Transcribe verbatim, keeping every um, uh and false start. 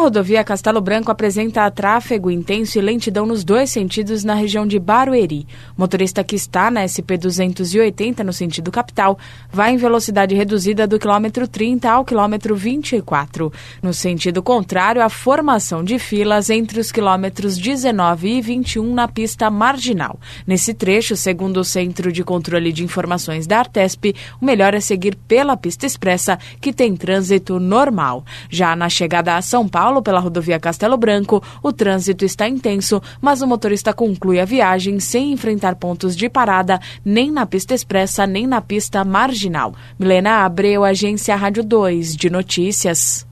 rodovia Castelo Branco apresenta tráfego intenso e lentidão nos dois sentidos na região de Barueri. O motorista que está na S P duzentos e oitenta no sentido capital vai em velocidade reduzida do quilômetro trinta ao quilômetro vinte e quatro. No sentido contrário, a formação de filas entre os quilômetros dezenove e vinte e um na pista marginal. Nesse trecho, segundo o Centro de Controle de Informações da Artesp, o melhor é seguir pela pista expressa, que tem trânsito normal. Já na chegada a São Paulo, pela rodovia Castelo Branco, o trânsito está intenso, mas o motorista conclui a viagem sem enfrentar pontos de parada, nem na pista expressa, nem na pista marginal. Milena Abreu, Agência Rádio dois de Notícias.